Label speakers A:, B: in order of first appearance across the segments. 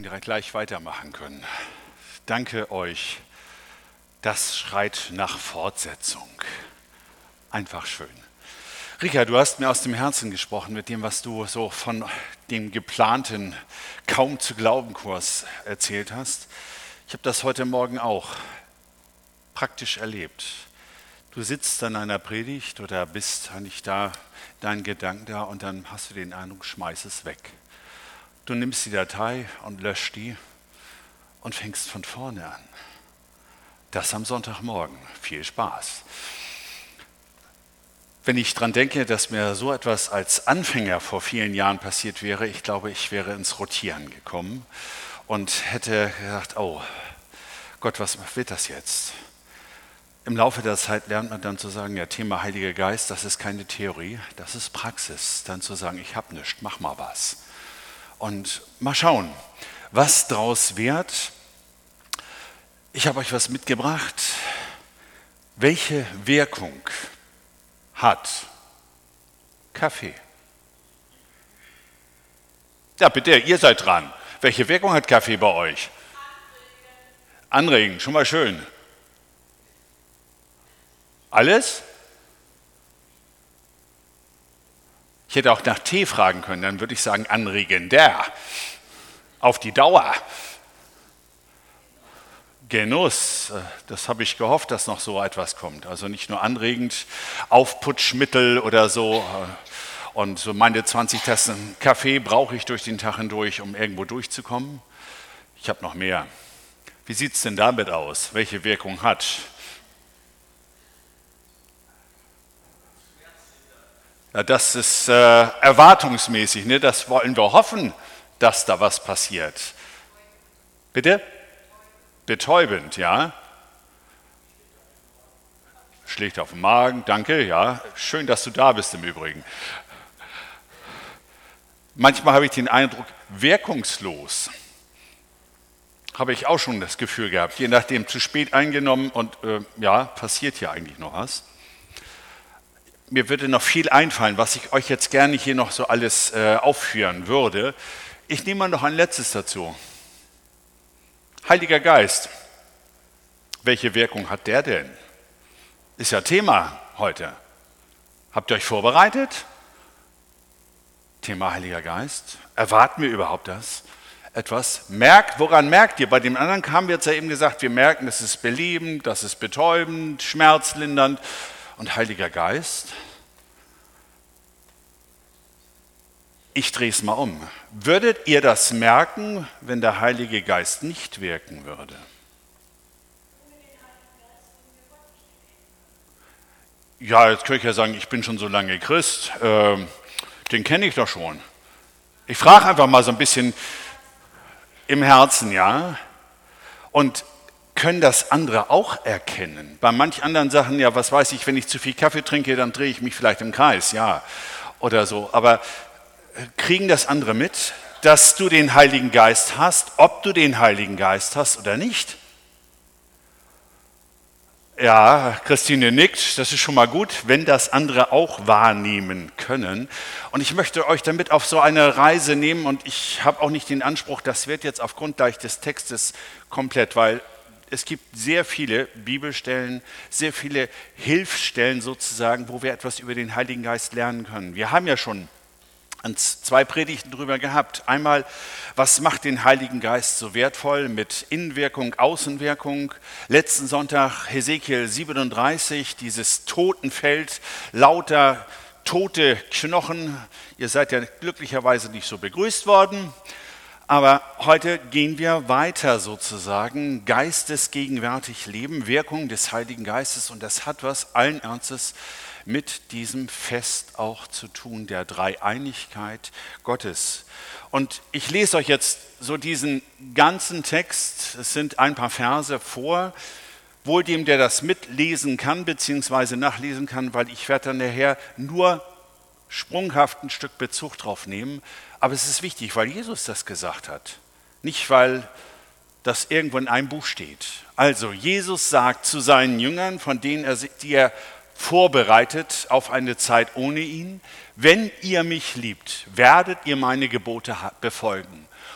A: Direkt gleich weitermachen können. Danke euch. Das schreit nach Fortsetzung. Einfach schön. Rika, du hast mir aus dem Herzen gesprochen mit dem, was du so von dem geplanten kaum zu glauben Kurs erzählt hast. Ich habe das heute Morgen auch praktisch erlebt. Du sitzt an einer Predigt oder bist eigentlich da, dein Gedanken da und dann hast du den Eindruck, schmeiß es weg. Du nimmst die Datei und löscht die und fängst von vorne an. Das am Sonntagmorgen. Viel Spaß. Wenn ich daran denke, dass mir so etwas als Anfänger vor vielen Jahren passiert wäre, ich glaube, ich wäre ins Rotieren gekommen und hätte gedacht, oh Gott, was wird das jetzt? Im Laufe der Zeit lernt man dann zu sagen, ja, Thema Heiliger Geist, das ist keine Theorie, das ist Praxis. Dann zu sagen, ich habe nichts, mach mal was. Und mal schauen, was draus wird. Ich habe euch was mitgebracht. Welche Wirkung hat Kaffee? Ja, bitte, ihr seid dran. Welche Wirkung hat Kaffee bei euch? Anregen, schon mal schön. Alles? Ich hätte auch nach Tee fragen können, dann würde ich sagen anregender. Auf die Dauer. Genuss, das habe ich gehofft, dass noch so etwas kommt. Also nicht nur anregend, Aufputschmittel oder so. Und so meine 20 Tassen Kaffee brauche ich durch den Tag hindurch, um irgendwo durchzukommen. Ich habe noch mehr. Wie sieht es denn damit aus? Welche Wirkung hat? Ja, das ist erwartungsmäßig, ne? Das wollen wir hoffen, dass da was passiert. Bitte? Betäubend, ja. Schlägt auf den Magen, danke, ja. Schön, dass du da bist im Übrigen. Manchmal habe ich den Eindruck, wirkungslos. Habe ich auch schon das Gefühl gehabt, je nachdem zu spät eingenommen und ja, passiert hier eigentlich noch was. Mir würde noch viel einfallen, was ich euch jetzt gerne hier noch so alles aufführen würde. Ich nehme mal noch ein letztes dazu. Heiliger Geist. Welche Wirkung hat der denn? Ist ja Thema heute. Habt ihr euch vorbereitet? Thema Heiliger Geist. Erwarten wir überhaupt das? Etwas? Woran merkt ihr? Bei dem anderen haben wir jetzt ja eben gesagt, wir merken, das ist belebend, das ist betäubend, schmerzlindernd. Und Heiliger Geist? Ich drehe es mal um. Würdet ihr das merken, wenn der Heilige Geist nicht wirken würde? Ja, jetzt könnte ich ja sagen, ich bin schon so lange Christ, den kenne ich doch schon. Ich frage einfach mal so ein bisschen im Herzen, ja? Und können das andere auch erkennen? Bei manch anderen Sachen, ja, was weiß ich, wenn ich zu viel Kaffee trinke, dann drehe ich mich vielleicht im Kreis, ja, oder so. Aber kriegen das andere mit, dass du den Heiligen Geist hast, ob du den Heiligen Geist hast oder nicht? Ja, Christine nickt, das ist schon mal gut, wenn das andere auch wahrnehmen können. Und ich möchte euch damit auf so eine Reise nehmen und ich habe auch nicht den Anspruch, das wird jetzt aufgrund gleich des Textes komplett, weil es gibt sehr viele Bibelstellen, sehr viele Hilfsstellen sozusagen, wo wir etwas über den Heiligen Geist lernen können. Wir haben ja schon 2 Predigten drüber gehabt. Einmal, was macht den Heiligen Geist so wertvoll mit Innenwirkung, Außenwirkung? Letzten Sonntag Hesekiel 37, dieses Totenfeld, lauter tote Knochen. Ihr seid ja glücklicherweise nicht so begrüßt worden. Aber heute gehen wir weiter sozusagen, geistesgegenwärtig leben, Wirkung des Heiligen Geistes. Und das hat was allen Ernstes mit diesem Fest auch zu tun, der Dreieinigkeit Gottes. Und ich lese euch jetzt so diesen ganzen Text, es sind ein paar Verse vor, wohl dem, der das mitlesen kann, beziehungsweise nachlesen kann, weil ich werde dann nachher nur sprunghaft ein Stück Bezug drauf nehmen. Aber es ist wichtig, weil Jesus das gesagt hat, nicht weil das irgendwo in einem Buch steht. Also Jesus sagt zu seinen Jüngern, von denen die er vorbereitet auf eine Zeit ohne ihn, wenn ihr mich liebt, werdet ihr meine Gebote befolgen.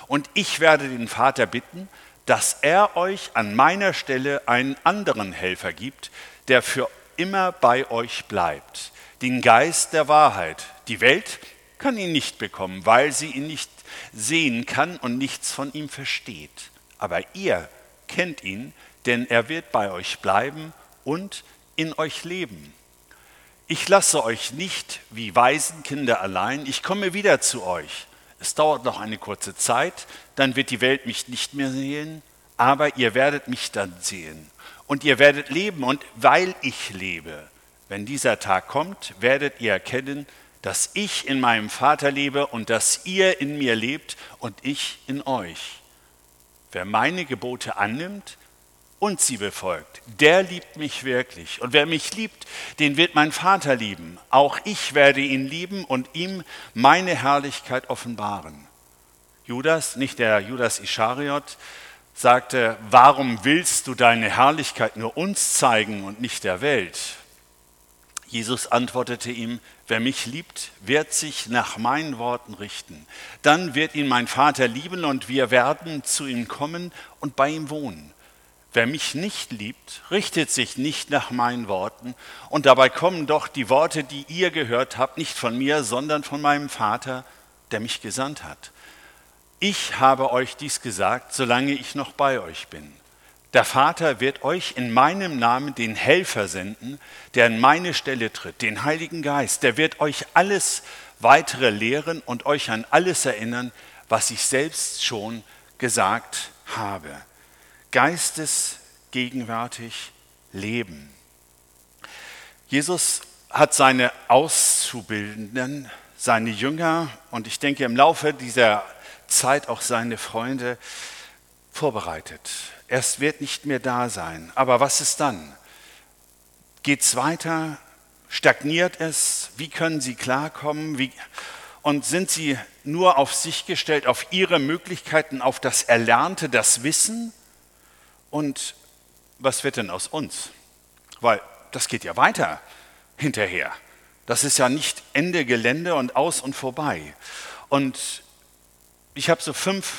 A: Und ich werde den Vater bitten, dass er euch an meiner Stelle einen anderen Helfer gibt, der für immer bei euch bleibt, den Geist der Wahrheit. Die Welt kann ihn nicht bekommen, weil sie ihn nicht sehen kann und nichts von ihm versteht. Aber ihr kennt ihn, denn er wird bei euch bleiben und in euch leben. Ich lasse euch nicht wie Waisenkinder allein, ich komme wieder zu euch. Es dauert noch eine kurze Zeit, dann wird die Welt mich nicht mehr sehen, aber ihr werdet mich dann sehen. Und ihr werdet leben, und weil ich lebe, wenn dieser Tag kommt, werdet ihr erkennen, dass ich in meinem Vater lebe und dass ihr in mir lebt und ich in euch. Wer meine Gebote annimmt und sie befolgt, der liebt mich wirklich. Und wer mich liebt, den wird mein Vater lieben. Auch ich werde ihn lieben und ihm meine Herrlichkeit offenbaren. Judas, nicht der Judas Ischariot, sagte, warum willst du deine Herrlichkeit nur uns zeigen und nicht der Welt? Jesus antwortete ihm, wer mich liebt, wird sich nach meinen Worten richten. Dann wird ihn mein Vater lieben und wir werden zu ihm kommen und bei ihm wohnen. Wer mich nicht liebt, richtet sich nicht nach meinen Worten. Und dabei kommen doch die Worte, die ihr gehört habt, nicht von mir, sondern von meinem Vater, der mich gesandt hat. Ich habe euch dies gesagt, solange ich noch bei euch bin. Der Vater wird euch in meinem Namen den Helfer senden, der an meine Stelle tritt, den Heiligen Geist. Der wird euch alles weitere lehren und euch an alles erinnern, was ich selbst schon gesagt habe. Geistesgegenwärtig leben. Jesus hat seine Auszubildenden, seine Jünger und ich denke im Laufe dieser Zeit auch seine Freunde vorbereitet. Es wird nicht mehr da sein. Aber was ist dann? Geht es weiter? Stagniert es? Wie können sie klarkommen? Und sind sie nur auf sich gestellt, auf ihre Möglichkeiten, auf das Erlernte, das Wissen? Und was wird denn aus uns? Weil das geht ja weiter hinterher. Das ist ja nicht Ende Gelände und aus und vorbei. Und ich habe so 5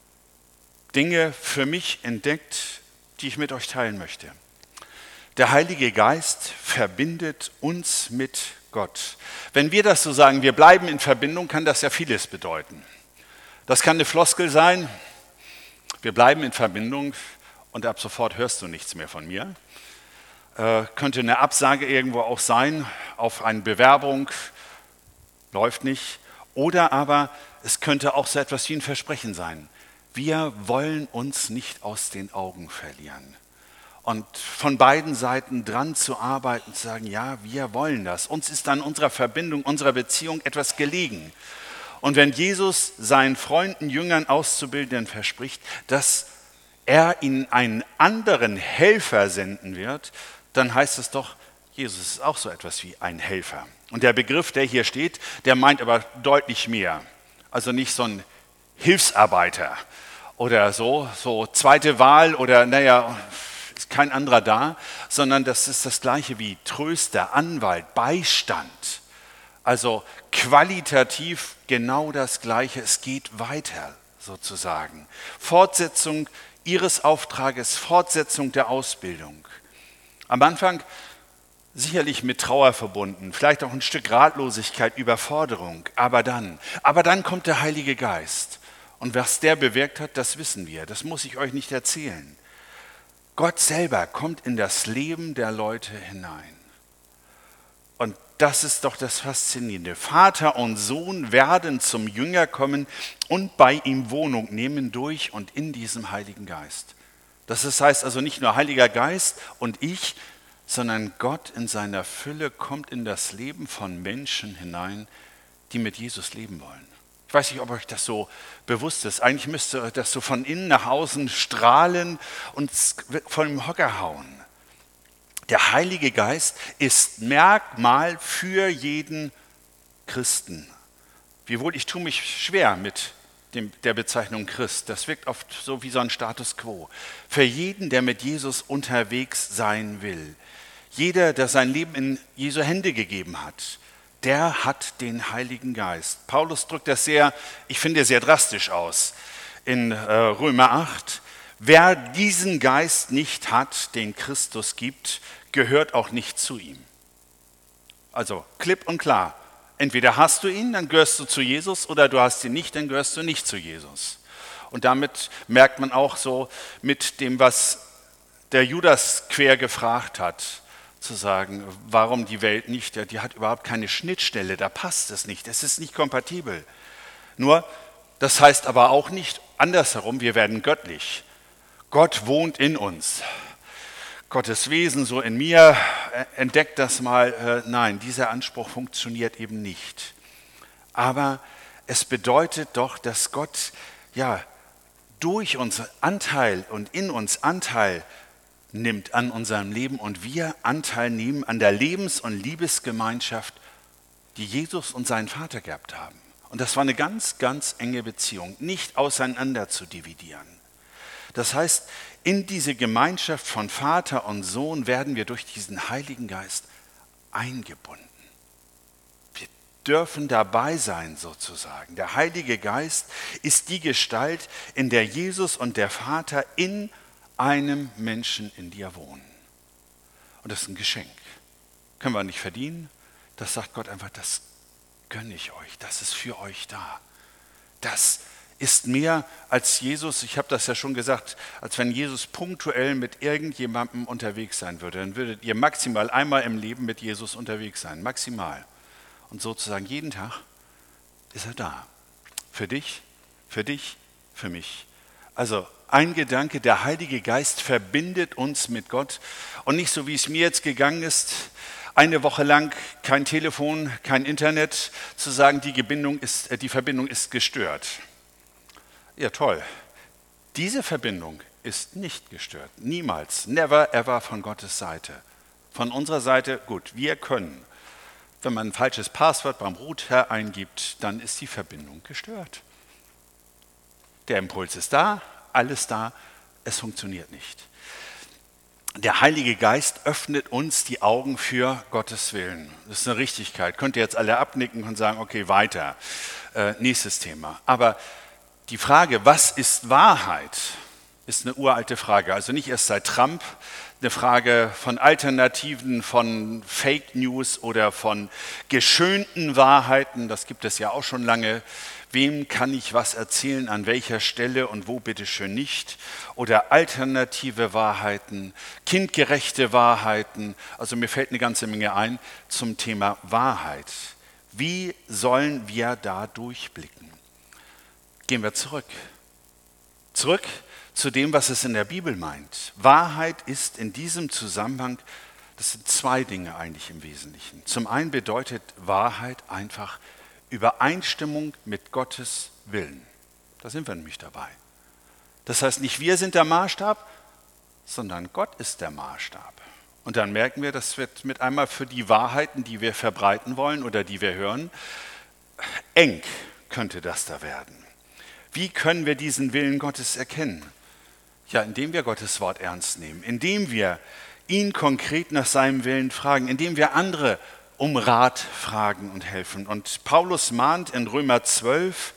A: Dinge für mich entdeckt, die ich mit euch teilen möchte. Der Heilige Geist verbindet uns mit Gott. Wenn wir das so sagen, wir bleiben in Verbindung, kann das ja vieles bedeuten. Das kann eine Floskel sein, wir bleiben in Verbindung und ab sofort hörst du nichts mehr von mir. Könnte eine Absage irgendwo auch sein auf eine Bewerbung, läuft nicht. Oder aber es könnte auch so etwas wie ein Versprechen sein. Wir wollen uns nicht aus den Augen verlieren. Und von beiden Seiten dran zu arbeiten, zu sagen, ja, wir wollen das. Uns ist an unserer Verbindung, unserer Beziehung etwas gelegen. Und wenn Jesus seinen Freunden, Jüngern, Auszubildenden verspricht, dass er ihnen einen anderen Helfer senden wird, dann heißt es doch, Jesus ist auch so etwas wie ein Helfer. Und der Begriff, der hier steht, der meint aber deutlich mehr. Also nicht so ein Hilfsarbeiter oder so zweite Wahl oder ist kein anderer da, sondern das ist das Gleiche wie Tröster, Anwalt, Beistand. Also qualitativ genau das Gleiche, es geht weiter sozusagen. Fortsetzung ihres Auftrages, Fortsetzung der Ausbildung. Am Anfang sicherlich mit Trauer verbunden, vielleicht auch ein Stück Ratlosigkeit, Überforderung, aber dann kommt der Heilige Geist. Und was der bewirkt hat, das wissen wir, das muss ich euch nicht erzählen. Gott selber kommt in das Leben der Leute hinein. Und das ist doch das Faszinierende. Vater und Sohn werden zum Jünger kommen und bei ihm Wohnung nehmen durch und in diesem Heiligen Geist. Das heißt also nicht nur Heiliger Geist und ich, sondern Gott in seiner Fülle kommt in das Leben von Menschen hinein, die mit Jesus leben wollen. Ich weiß nicht, ob euch das so bewusst ist. Eigentlich müsste das so von innen nach außen strahlen und von dem Hocker hauen. Der Heilige Geist ist Merkmal für jeden Christen. Wiewohl ich tue mich schwer mit der Bezeichnung Christ. Das wirkt oft so wie so ein Status quo. Für jeden, der mit Jesus unterwegs sein will. Jeder, der sein Leben in Jesu Hände gegeben hat, der hat den Heiligen Geist. Paulus drückt das sehr drastisch aus. in Römer 8, wer diesen Geist nicht hat, den Christus gibt, gehört auch nicht zu ihm. Also klipp und klar. Entweder hast du ihn, dann gehörst du zu Jesus, oder du hast ihn nicht, dann gehörst du nicht zu Jesus. Und damit merkt man auch so mit dem, was der Judas quer gefragt hat, zu sagen, warum die Welt nicht, die hat überhaupt keine Schnittstelle, da passt es nicht, es ist nicht kompatibel. Nur, das heißt aber auch nicht andersherum, wir werden göttlich. Gott wohnt in uns. Gottes Wesen so in mir, entdeckt das mal. Nein, dieser Anspruch funktioniert eben nicht. Aber es bedeutet doch, dass Gott ja durch uns Anteil und in uns Anteil nimmt an unserem Leben und wir Anteil nehmen an der Lebens- und Liebesgemeinschaft, die Jesus und seinen Vater gehabt haben. Und das war eine ganz, ganz enge Beziehung, nicht auseinander zu dividieren. Das heißt, in diese Gemeinschaft von Vater und Sohn werden wir durch diesen Heiligen Geist eingebunden. Wir dürfen dabei sein sozusagen. Der Heilige Geist ist die Gestalt, in der Jesus und der Vater in einem Menschen in dir wohnen. Und das ist ein Geschenk. Können wir nicht verdienen. Das sagt Gott einfach, das gönne ich euch. Das ist für euch da. Das ist mehr als Jesus, ich habe das ja schon gesagt, als wenn Jesus punktuell mit irgendjemandem unterwegs sein würde. Dann würdet ihr maximal einmal im Leben mit Jesus unterwegs sein, maximal. Und sozusagen jeden Tag ist er da. Für dich, für mich. Also ein Gedanke, der Heilige Geist verbindet uns mit Gott. Und nicht so, wie es mir jetzt gegangen ist, eine Woche lang kein Telefon, kein Internet, zu sagen, die Verbindung ist gestört. Ja, toll. Diese Verbindung ist nicht gestört. Niemals. Never ever von Gottes Seite. Von unserer Seite, gut, wir können. Wenn man ein falsches Passwort beim Router eingibt, dann ist die Verbindung gestört. Der Impuls ist da, alles da, es funktioniert nicht. Der Heilige Geist öffnet uns die Augen für Gottes Willen. Das ist eine Richtigkeit. Könnt ihr jetzt alle abnicken und sagen, okay, weiter. Nächstes Thema. Aber die Frage, was ist Wahrheit, ist eine uralte Frage. Also nicht erst seit Trump, eine Frage von Alternativen, von Fake News oder von geschönten Wahrheiten. Das gibt es ja auch schon lange. Wem kann ich was erzählen, an welcher Stelle und wo bitteschön nicht? Oder alternative Wahrheiten, kindgerechte Wahrheiten. Also mir fällt eine ganze Menge ein zum Thema Wahrheit. Wie sollen wir da durchblicken? Gehen wir zurück. Zurück zu dem, was es in der Bibel meint. Wahrheit ist in diesem Zusammenhang, das sind zwei Dinge eigentlich im Wesentlichen. Zum einen bedeutet Wahrheit einfach Übereinstimmung mit Gottes Willen. Da sind wir nämlich dabei. Das heißt, nicht wir sind der Maßstab, sondern Gott ist der Maßstab. Und dann merken wir, das wird mit einmal für die Wahrheiten, die wir verbreiten wollen oder die wir hören, eng könnte das da werden. Wie können wir diesen Willen Gottes erkennen? Ja, indem wir Gottes Wort ernst nehmen, indem wir ihn konkret nach seinem Willen fragen, indem wir andere um Rat fragen und helfen. Und Paulus mahnt in Römer 12,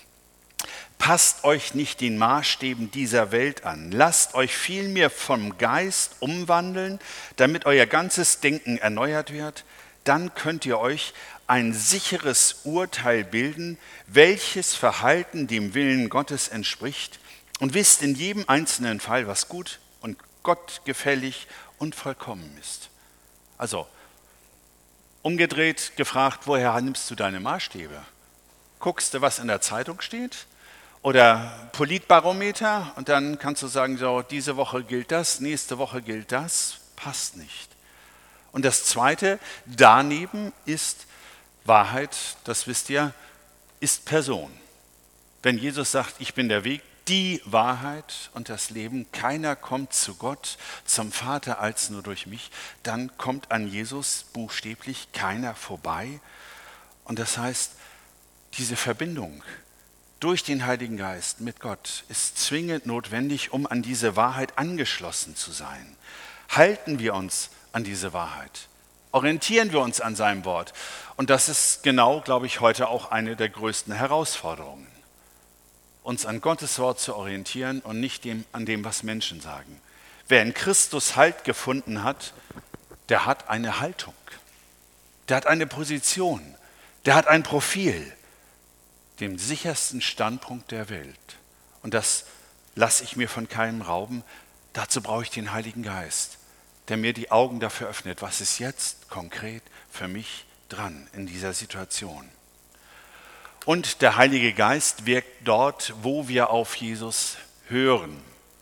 A: passt euch nicht den Maßstäben dieser Welt an, lasst euch vielmehr vom Geist umwandeln, damit euer ganzes Denken erneuert wird, dann könnt ihr euch ein sicheres Urteil bilden, welches Verhalten dem Willen Gottes entspricht und wisst in jedem einzelnen Fall, was gut und Gott gefällig und vollkommen ist. Also, umgedreht gefragt, woher nimmst du deine Maßstäbe? Guckst du, was in der Zeitung steht? Oder Politbarometer? Und dann kannst du sagen, so, diese Woche gilt das, nächste Woche gilt das. Passt nicht. Und das Zweite daneben ist Wahrheit, das wisst ihr, ist Person. Wenn Jesus sagt, ich bin der Weg, die Wahrheit und das Leben, keiner kommt zu Gott, zum Vater als nur durch mich, dann kommt an Jesus buchstäblich keiner vorbei. Und das heißt, diese Verbindung durch den Heiligen Geist mit Gott ist zwingend notwendig, um an diese Wahrheit angeschlossen zu sein. Halten wir uns an diese Wahrheit. Orientieren wir uns an seinem Wort. Und das ist genau, glaube ich, heute auch eine der größten Herausforderungen. uns an Gottes Wort zu orientieren und nicht an dem, was Menschen sagen. Wer in Christus Halt gefunden hat, der hat eine Haltung, der hat eine Position, der hat ein Profil, den sichersten Standpunkt der Welt. Und das lasse ich mir von keinem rauben. Dazu brauche ich den Heiligen Geist, der mir die Augen dafür öffnet, was ist jetzt konkret für mich dran in dieser Situation. Und der Heilige Geist wirkt dort, wo wir auf Jesus hören.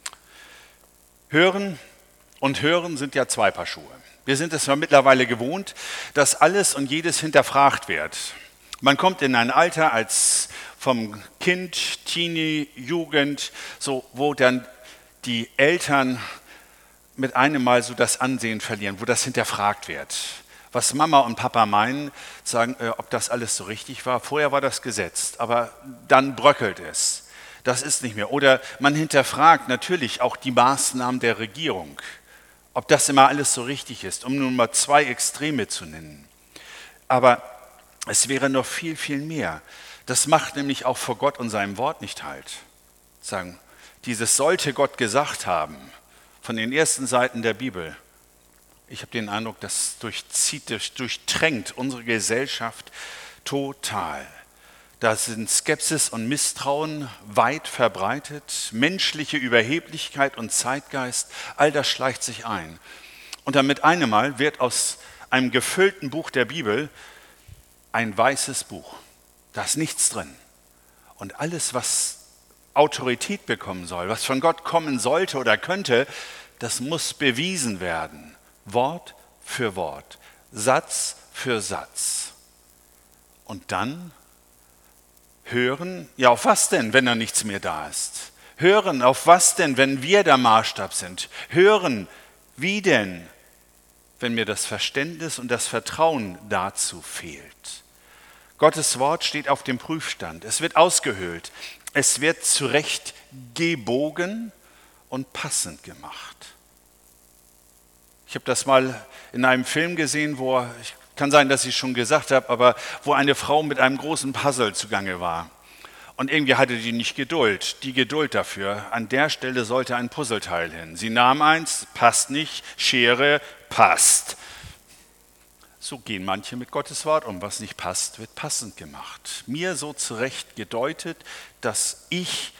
A: Hören und Hören sind ja zwei Paar Schuhe. Wir sind es ja mittlerweile gewohnt, dass alles und jedes hinterfragt wird. Man kommt in ein Alter als vom Kind, Teenie, Jugend, so, wo dann die Eltern mit einem Mal so das Ansehen verlieren, wo das hinterfragt wird. Was Mama und Papa meinen, sagen, ob das alles so richtig war. Vorher war das gesetzt, aber dann bröckelt es. Das ist nicht mehr. Oder man hinterfragt natürlich auch die Maßnahmen der Regierung, ob das immer alles so richtig ist, um nun mal zwei Extreme zu nennen. Aber es wäre noch viel, viel mehr. Das macht nämlich auch vor Gott und seinem Wort nicht halt. Sagen, dieses sollte Gott gesagt haben, von den ersten Seiten der Bibel. Ich habe den Eindruck, das durchtränkt unsere Gesellschaft total. Da sind Skepsis und Misstrauen weit verbreitet, menschliche Überheblichkeit und Zeitgeist, all das schleicht sich ein. Und dann mit einem Mal wird aus einem gefüllten Buch der Bibel ein weißes Buch. Da ist nichts drin. Und alles, was Autorität bekommen soll, was von Gott kommen sollte oder könnte, das muss bewiesen werden. Wort für Wort, Satz für Satz. Und dann hören, ja auf was denn, wenn da nichts mehr da ist? Hören, auf was denn, wenn wir der Maßstab sind? Hören, wie denn, wenn mir das Verständnis und das Vertrauen dazu fehlt? Gottes Wort steht auf dem Prüfstand, es wird ausgehöhlt, es wird zurecht gebogen und passend gemacht. Ich habe das mal in einem Film gesehen, kann sein, dass ich es schon gesagt habe, aber wo eine Frau mit einem großen Puzzle zugange war. Und irgendwie hatte die nicht die Geduld dafür. An der Stelle sollte ein Puzzleteil hin. Sie nahm eins, passt nicht, Schere, passt. So gehen manche mit Gottes Wort um. Was nicht passt, wird passend gemacht. Mir so zurecht gedeutet, wie ich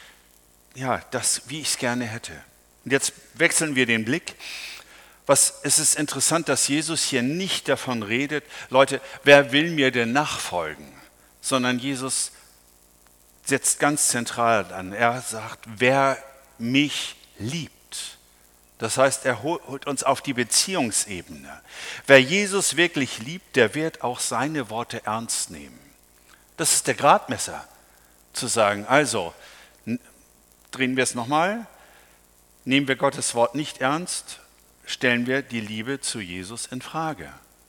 A: es gerne hätte. Und jetzt wechseln wir den Blick. Es ist interessant, dass Jesus hier nicht davon redet, Leute, wer will mir denn nachfolgen? Sondern Jesus setzt ganz zentral an. Er sagt, wer mich liebt. Das heißt, er holt uns auf die Beziehungsebene. Wer Jesus wirklich liebt, der wird auch seine Worte ernst nehmen. Das ist der Gradmesser, zu sagen, also, drehen wir es nochmal, nehmen wir Gottes Wort nicht ernst, stellen wir die Liebe zu Jesus in Frage.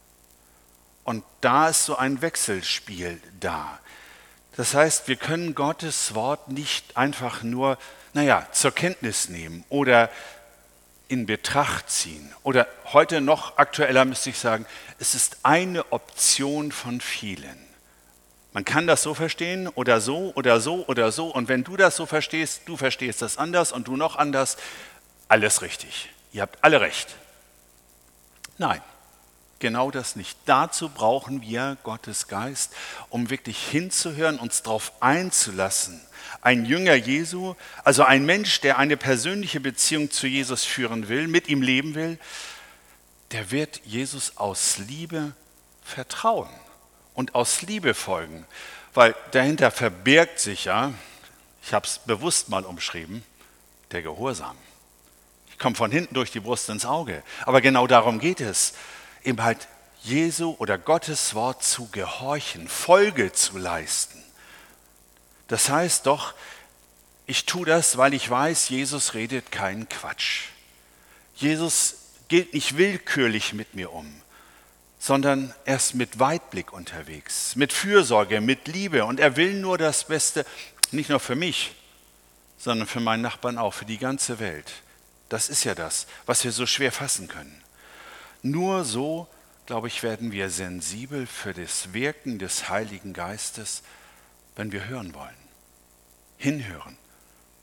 A: Und da ist so ein Wechselspiel da. Das heißt, wir können Gottes Wort nicht einfach nur, zur Kenntnis nehmen oder in Betracht ziehen. Oder heute noch aktueller müsste ich sagen, es ist eine Option von vielen. Man kann das so verstehen oder so oder so oder so. Und wenn du das so verstehst, du verstehst das anders und du noch anders, alles richtig. Ihr habt alle recht. Nein, genau das nicht. Dazu brauchen wir Gottes Geist, um wirklich hinzuhören, uns darauf einzulassen. Ein Jünger Jesu, also ein Mensch, der eine persönliche Beziehung zu Jesus führen will, mit ihm leben will, der wird Jesus aus Liebe vertrauen und aus Liebe folgen. Weil dahinter verbirgt sich ja, ich habe es bewusst mal umschrieben, der Gehorsam. Ich komme von hinten durch die Brust ins Auge. Aber genau darum geht es, eben halt Jesu oder Gottes Wort zu gehorchen, Folge zu leisten. Das heißt doch, ich tue das, weil ich weiß, Jesus redet keinen Quatsch. Jesus geht nicht willkürlich mit mir um, sondern er ist mit Weitblick unterwegs, mit Fürsorge, mit Liebe. Und er will nur das Beste, nicht nur für mich, sondern für meinen Nachbarn auch, für die ganze Welt. Das ist ja das, was wir so schwer fassen können. Nur so, glaube ich, werden wir sensibel für das Wirken des Heiligen Geistes, wenn wir hören wollen. Hinhören,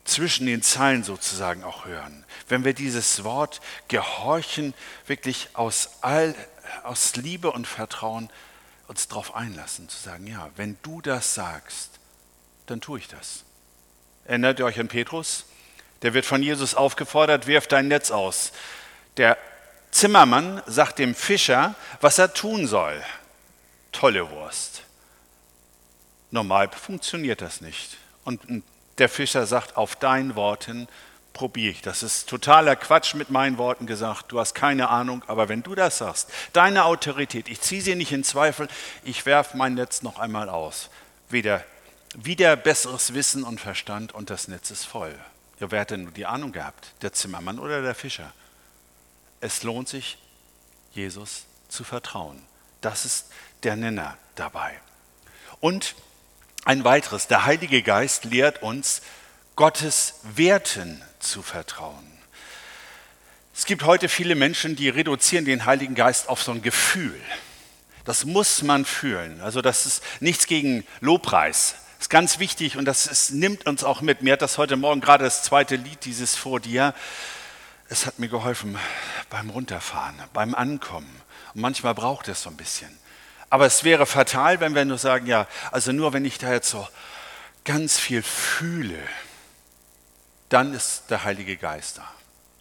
A: zwischen den Zeilen sozusagen auch hören. Wenn wir dieses Wort gehorchen, wirklich aus Liebe und Vertrauen uns darauf einlassen, zu sagen, ja, wenn du das sagst, dann tue ich das. Erinnert ihr euch an Petrus? Der wird von Jesus aufgefordert, wirf dein Netz aus. Der Zimmermann sagt dem Fischer, was er tun soll. Tolle Wurst. Normal funktioniert das nicht. Und der Fischer sagt, auf dein Worten probiere ich. Das ist totaler Quatsch mit meinen Worten gesagt. Du hast keine Ahnung, aber wenn du das sagst, deine Autorität, ich ziehe sie nicht in Zweifel, ich werfe mein Netz noch einmal aus. Wieder besseres Wissen und Verstand und das Netz ist voll. Ja, wer hat denn nur die Ahnung gehabt? Der Zimmermann oder der Fischer? Es lohnt sich, Jesus zu vertrauen. Das ist der Nenner dabei. Und ein weiteres, der Heilige Geist lehrt uns, Gottes Werten zu vertrauen. Es gibt heute viele Menschen, die reduzieren den Heiligen Geist auf so ein Gefühl. Das muss man fühlen. Also das ist nichts gegen Lobpreis. Das ist ganz wichtig und nimmt uns auch mit. Mir hat das heute Morgen gerade das zweite Lied, dieses Vor dir, es hat mir geholfen beim Runterfahren, beim Ankommen. Und manchmal braucht es so ein bisschen. Aber es wäre fatal, wenn wir nur sagen, ja, also nur wenn ich da jetzt so ganz viel fühle, dann ist der Heilige Geist da.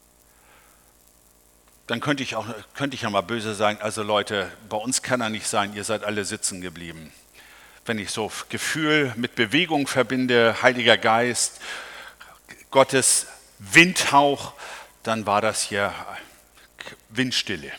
A: Dann könnte ich ja mal böse sagen, also Leute, bei uns kann er nicht sein, ihr seid alle sitzen geblieben. Wenn ich so Gefühl mit Bewegung verbinde, Heiliger Geist, Gottes Windhauch, dann war das hier Windstille.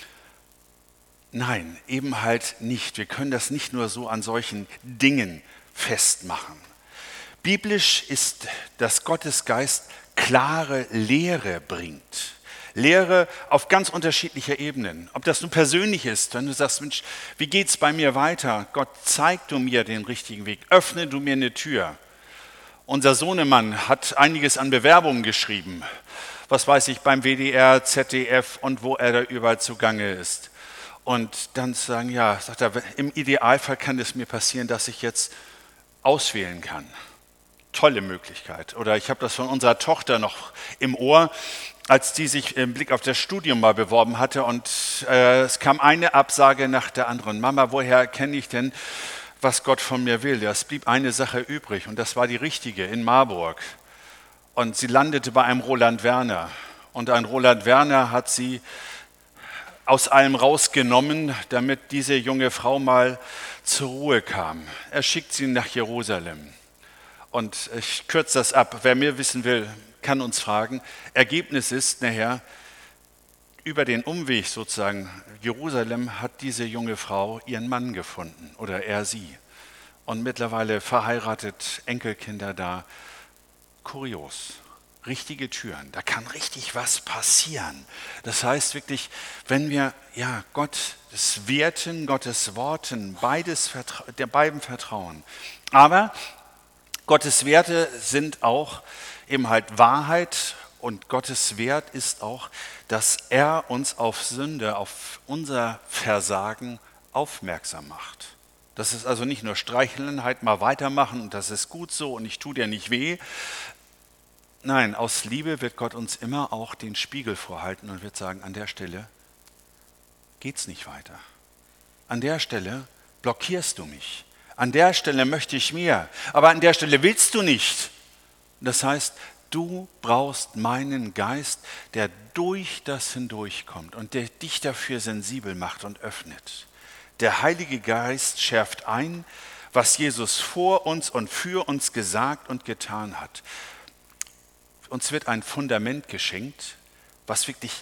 A: Nein, eben halt nicht. Wir können das nicht nur so an solchen Dingen festmachen. Biblisch ist, dass Gottes Geist klare Lehre bringt. Lehre auf ganz unterschiedlicher Ebenen. Ob das nun persönlich ist, wenn du sagst, Mensch, wie geht's bei mir weiter? Gott, zeig du mir den richtigen Weg. Öffne du mir eine Tür. Unser Sohnemann hat einiges an Bewerbungen geschrieben. Was weiß ich, beim WDR, ZDF und wo er da überall zugange ist. Und dann sagen, ja, sagt er, im Idealfall kann es mir passieren, dass ich jetzt auswählen kann. Tolle Möglichkeit. Oder ich habe das von unserer Tochter noch im Ohr, als die sich im Blick auf das Studium mal beworben hatte und es kam eine Absage nach der anderen. Mama, woher erkenne ich denn, was Gott von mir will? Es blieb eine Sache übrig und das war die richtige in Marburg. Und sie landete bei einem Roland Werner. Und ein Roland Werner hat sie aus allem rausgenommen, damit diese junge Frau mal zur Ruhe kam. Er schickt sie nach Jerusalem. Und ich kürze das ab. Wer mehr wissen will, kann uns fragen. Ergebnis ist nachher, über den Umweg sozusagen Jerusalem hat diese junge Frau ihren Mann gefunden oder er sie. Und mittlerweile verheiratet, Enkelkinder da. Kurios. Richtige Türen, da kann richtig was passieren. Das heißt wirklich, wenn wir Gottes Werten, Gottes Worten, der beiden vertrauen. Aber Gottes Werte sind auch eben halt Wahrheit und Gottes Wert ist auch, dass er uns auf Sünde, auf unser Versagen aufmerksam macht. Das ist also nicht nur Streicheln, halt mal weitermachen und das ist gut so und ich tue dir nicht weh. Nein, aus Liebe wird Gott uns immer auch den Spiegel vorhalten und wird sagen, an der Stelle geht's nicht weiter. An der Stelle blockierst du mich. An der Stelle möchte ich mehr, aber an der Stelle willst du nicht. Das heißt, du brauchst meinen Geist, der durch das hindurchkommt und der dich dafür sensibel macht und öffnet. Der Heilige Geist schärft ein, was Jesus vor uns und für uns gesagt und getan hat. Uns wird ein Fundament geschenkt, was wirklich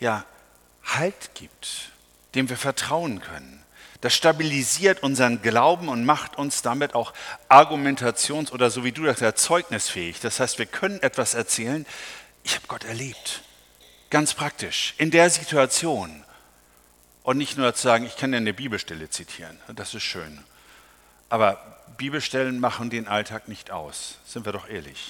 A: Halt gibt, dem wir vertrauen können. Das stabilisiert unseren Glauben und macht uns damit auch argumentations- oder so wie du das zeugnisfähig. Das heißt, wir können etwas erzählen, ich habe Gott erlebt. Ganz praktisch, in der Situation. Und nicht nur zu sagen, ich kann ja eine Bibelstelle zitieren, das ist schön. Aber Bibelstellen machen den Alltag nicht aus, sind wir doch ehrlich.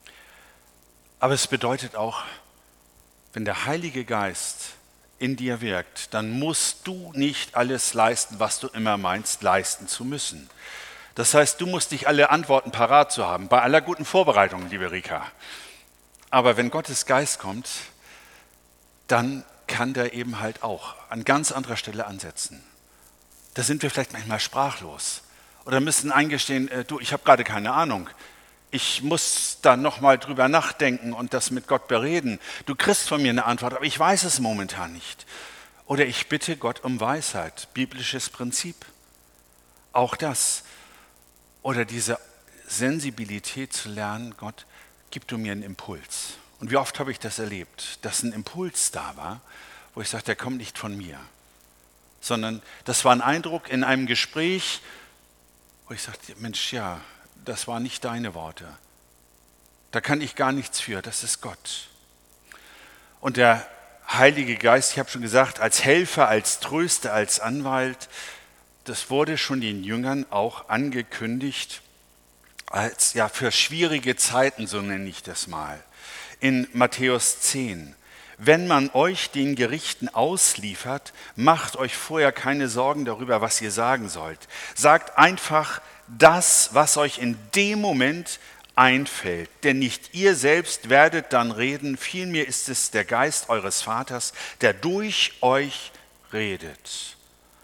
A: Aber es bedeutet auch, wenn der Heilige Geist in dir wirkt, dann musst du nicht alles leisten, was du immer meinst, leisten zu müssen. Das heißt, du musst nicht alle Antworten parat zu haben, bei aller guten Vorbereitung, liebe Rika. Aber wenn Gottes Geist kommt, dann kann der eben halt auch an ganz anderer Stelle ansetzen. Da sind wir vielleicht manchmal sprachlos oder müssen eingestehen, du, ich habe gerade keine Ahnung. Ich muss da nochmal drüber nachdenken und das mit Gott bereden. Du kriegst von mir eine Antwort, aber ich weiß es momentan nicht. Oder ich bitte Gott um Weisheit, biblisches Prinzip. Auch das. Oder diese Sensibilität zu lernen, Gott, gib du mir einen Impuls. Und wie oft habe ich das erlebt, dass ein Impuls da war, wo ich sage, der kommt nicht von mir. Sondern das war ein Eindruck in einem Gespräch, wo ich sagte, Mensch, ja, das waren nicht deine Worte. Da kann ich gar nichts für, das ist Gott. Und der Heilige Geist, ich habe schon gesagt, als Helfer, als Tröster, als Anwalt, das wurde schon den Jüngern auch angekündigt, als ja für schwierige Zeiten, so nenne ich das mal. In Matthäus 10. Wenn man euch den Gerichten ausliefert, macht euch vorher keine Sorgen darüber, was ihr sagen sollt. Sagt einfach das, was euch in dem Moment einfällt. Denn nicht ihr selbst werdet dann reden, vielmehr ist es der Geist eures Vaters, der durch euch redet.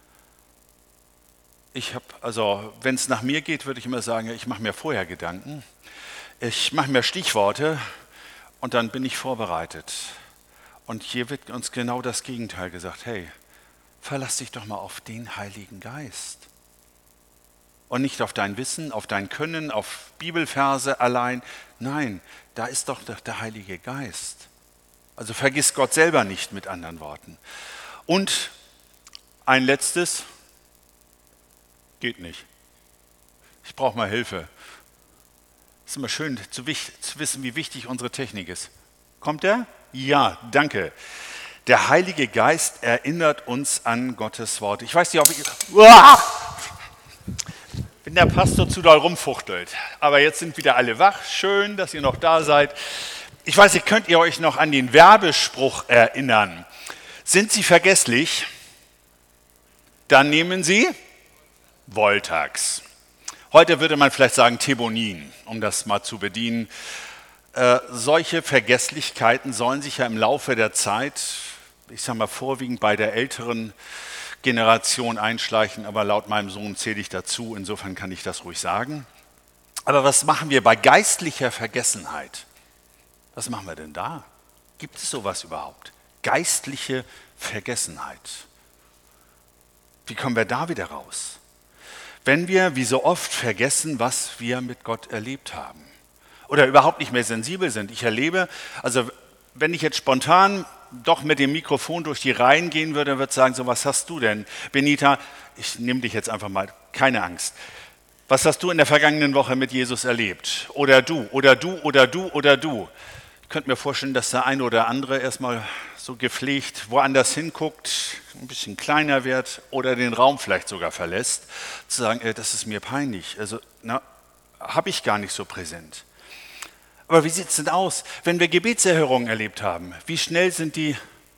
A: Wenn es nach mir geht, würde ich immer sagen, ich mache mir vorher Gedanken. Ich mache mir Stichworte und dann bin ich vorbereitet. Und hier wird uns genau das Gegenteil gesagt. Hey, verlass dich doch mal auf den Heiligen Geist. Und nicht auf dein Wissen, auf dein Können, auf Bibelverse allein. Nein, da ist doch der Heilige Geist. Also vergiss Gott selber nicht, mit anderen Worten. Und ein letztes, geht nicht. Ich brauche mal Hilfe. Es ist immer schön zu wissen, wie wichtig unsere Technik ist. Kommt der? Ja, danke. Der Heilige Geist erinnert uns an Gottes Wort. Ich weiß nicht, ob ich... Wenn der Pastor zu doll rumfuchtelt. Aber jetzt sind wieder alle wach. Schön, dass ihr noch da seid. Ich weiß nicht, könnt ihr euch noch an den Werbespruch erinnern? Sind Sie vergesslich? Dann nehmen Sie Voltax. Heute würde man vielleicht sagen Thebonin, um das mal zu bedienen. Solche Vergesslichkeiten sollen sich ja im Laufe der Zeit, ich sage mal vorwiegend bei der älteren Generation einschleichen, aber laut meinem Sohn zähle ich dazu, insofern kann ich das ruhig sagen. Aber was machen wir bei geistlicher Vergessenheit? Was machen wir denn da? Gibt es sowas überhaupt? Geistliche Vergessenheit. Wie kommen wir da wieder raus? Wenn wir wie so oft vergessen, was wir mit Gott erlebt haben. Oder überhaupt nicht mehr sensibel sind. Ich erlebe, also wenn ich jetzt spontan doch mit dem Mikrofon durch die Reihen gehen würde, würde ich sagen, so was hast du denn? Benita, ich nehme dich jetzt einfach mal, keine Angst. Was hast du in der vergangenen Woche mit Jesus erlebt? Oder du, oder du, oder du, oder du. Ich könnte mir vorstellen, dass der eine oder andere erstmal so gepflegt woanders hinguckt, ein bisschen kleiner wird oder den Raum vielleicht sogar verlässt, zu sagen, das ist mir peinlich. Also, habe ich gar nicht so präsent. Aber wie sieht es denn aus, wenn wir Gebetserhörungen erlebt haben? Wie schnell sind die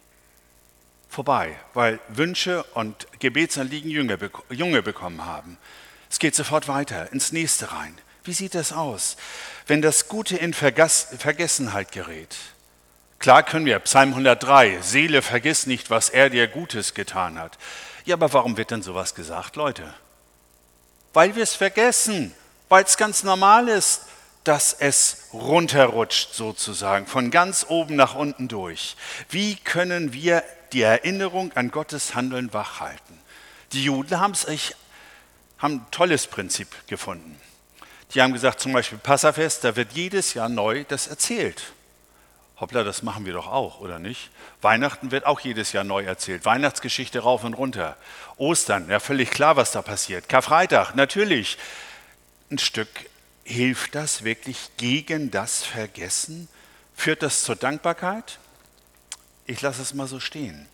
A: vorbei? Weil Wünsche und Gebetsanliegen Junge bekommen haben. Es geht sofort weiter, ins nächste rein. Wie sieht das aus, wenn das Gute in Vergessenheit gerät? Klar können wir, Psalm 103, Seele, vergiss nicht, was er dir Gutes getan hat. Ja, aber warum wird denn sowas gesagt, Leute? Weil wir es vergessen, weil es ganz normal ist, dass es runterrutscht sozusagen, von ganz oben nach unten durch. Wie können wir die Erinnerung an Gottes Handeln wachhalten? Die Juden haben ein tolles Prinzip gefunden. Die haben gesagt, zum Beispiel Passafest, da wird jedes Jahr neu das erzählt. Hoppla, das machen wir doch auch, oder nicht? Weihnachten wird auch jedes Jahr neu erzählt. Weihnachtsgeschichte rauf und runter. Ostern, ja völlig klar, was da passiert. Karfreitag, natürlich. Ein Stück. Hilft das wirklich gegen das Vergessen? Führt das zur Dankbarkeit? Ich lasse es mal so stehen.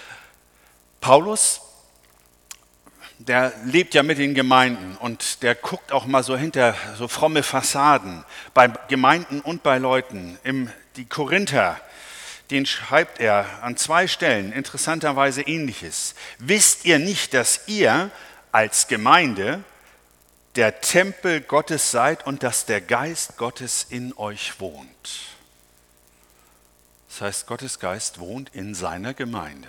A: Paulus, der lebt ja mit den Gemeinden und der guckt auch mal so hinter so fromme Fassaden bei Gemeinden und bei Leuten. Die Korinther, den schreibt er an 2 Stellen interessanterweise Ähnliches. Wisst ihr nicht, dass ihr als Gemeinde der Tempel Gottes seid und dass der Geist Gottes in euch wohnt. Das heißt, Gottes Geist wohnt in seiner Gemeinde.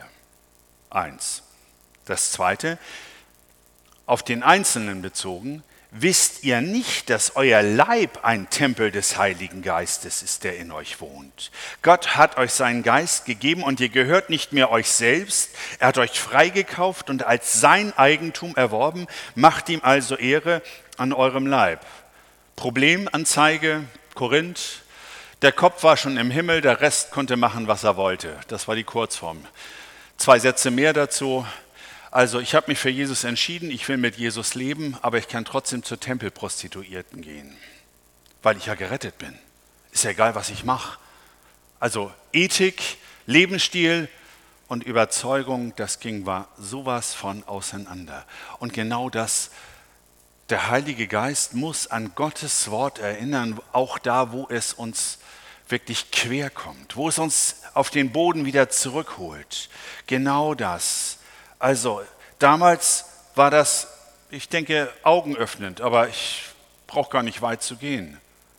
A: 1. Das Zweite, auf den Einzelnen bezogen, wisst ihr nicht, dass euer Leib ein Tempel des Heiligen Geistes ist, der in euch wohnt? Gott hat euch seinen Geist gegeben und ihr gehört nicht mehr euch selbst. Er hat euch freigekauft und als sein Eigentum erworben. Macht ihm also Ehre an eurem Leib. Problemanzeige, Korinth. Der Kopf war schon im Himmel, der Rest konnte machen, was er wollte. Das war die Kurzform. 2 Sätze mehr dazu. Also ich habe mich für Jesus entschieden, ich will mit Jesus leben, aber ich kann trotzdem zur Tempelprostituierten gehen, weil ich ja gerettet bin. Ist ja egal, was ich mache. Also Ethik, Lebensstil und Überzeugung, das war sowas von auseinander. Und genau das, der Heilige Geist muss an Gottes Wort erinnern, auch da, wo es uns wirklich quer kommt, wo es uns auf den Boden wieder zurückholt. Genau das. Also damals war das, ich denke, augenöffnend, aber ich brauche gar nicht weit zu gehen.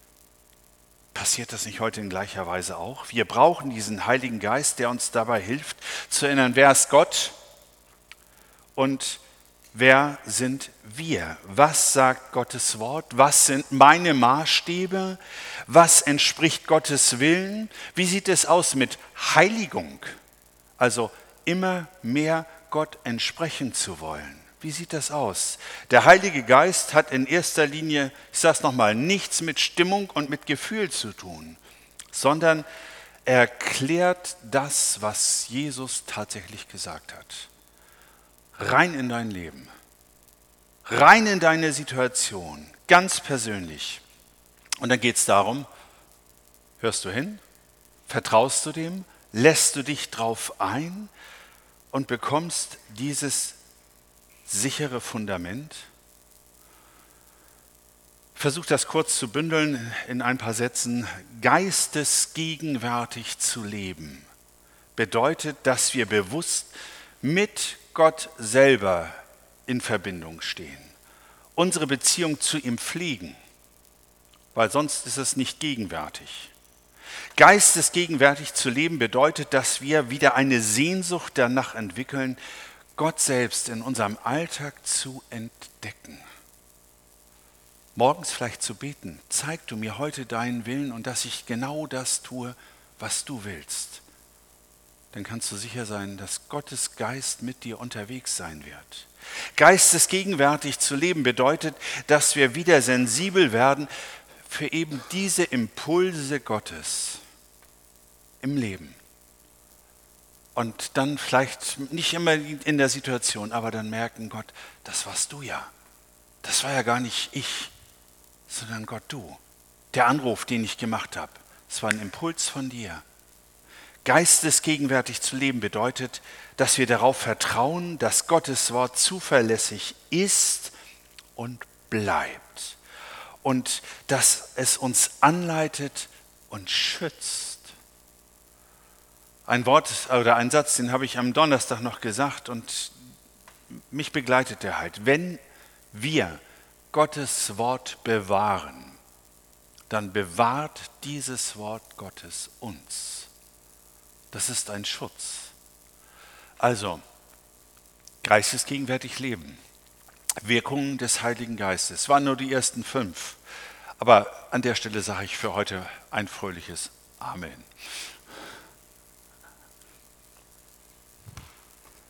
A: Passiert das nicht heute in gleicher Weise auch? Wir brauchen diesen Heiligen Geist, der uns dabei hilft, zu erinnern, wer ist Gott und wer sind wir? Was sagt Gottes Wort? Was sind meine Maßstäbe? Was entspricht Gottes Willen? Wie sieht es aus mit Heiligung? Also immer mehr Gott entsprechen zu wollen. Wie sieht das aus? Der Heilige Geist hat in erster Linie, ich sage es nochmal, nichts mit Stimmung und mit Gefühl zu tun, sondern er erklärt das, was Jesus tatsächlich gesagt hat. Rein in dein Leben, rein in deine Situation, ganz persönlich. Und dann geht es darum, hörst du hin, vertraust du dem, lässt du dich drauf ein und bekommst dieses sichere Fundament. Versuch das kurz zu bündeln in ein paar Sätzen. Geistesgegenwärtig zu leben bedeutet, dass wir bewusst mit Gott selber in Verbindung stehen, unsere Beziehung zu ihm pflegen, weil sonst ist es nicht gegenwärtig. Geistesgegenwärtig zu leben bedeutet, dass wir wieder eine Sehnsucht danach entwickeln, Gott selbst in unserem Alltag zu entdecken. Morgens vielleicht zu beten, zeig du mir heute deinen Willen und dass ich genau das tue, was du willst. Dann kannst du sicher sein, dass Gottes Geist mit dir unterwegs sein wird. Geistesgegenwärtig zu leben bedeutet, dass wir wieder sensibel werden für eben diese Impulse Gottes im Leben. Und dann vielleicht nicht immer in der Situation, aber dann merken, Gott, das warst du ja. Das war ja gar nicht ich, sondern Gott, du. Der Anruf, den ich gemacht habe, das war ein Impuls von dir. Geistesgegenwärtig zu leben bedeutet, dass wir darauf vertrauen, dass Gottes Wort zuverlässig ist und bleibt. Und dass es uns anleitet und schützt. Ein Wort oder ein Satz, den habe ich am Donnerstag noch gesagt und mich begleitet der halt. Wenn wir Gottes Wort bewahren, dann bewahrt dieses Wort Gottes uns. Das ist ein Schutz. Also, geistesgegenwärtig leben. Wirkungen des Heiligen Geistes. Es waren nur die ersten 5. Aber an der Stelle sage ich für heute ein fröhliches Amen.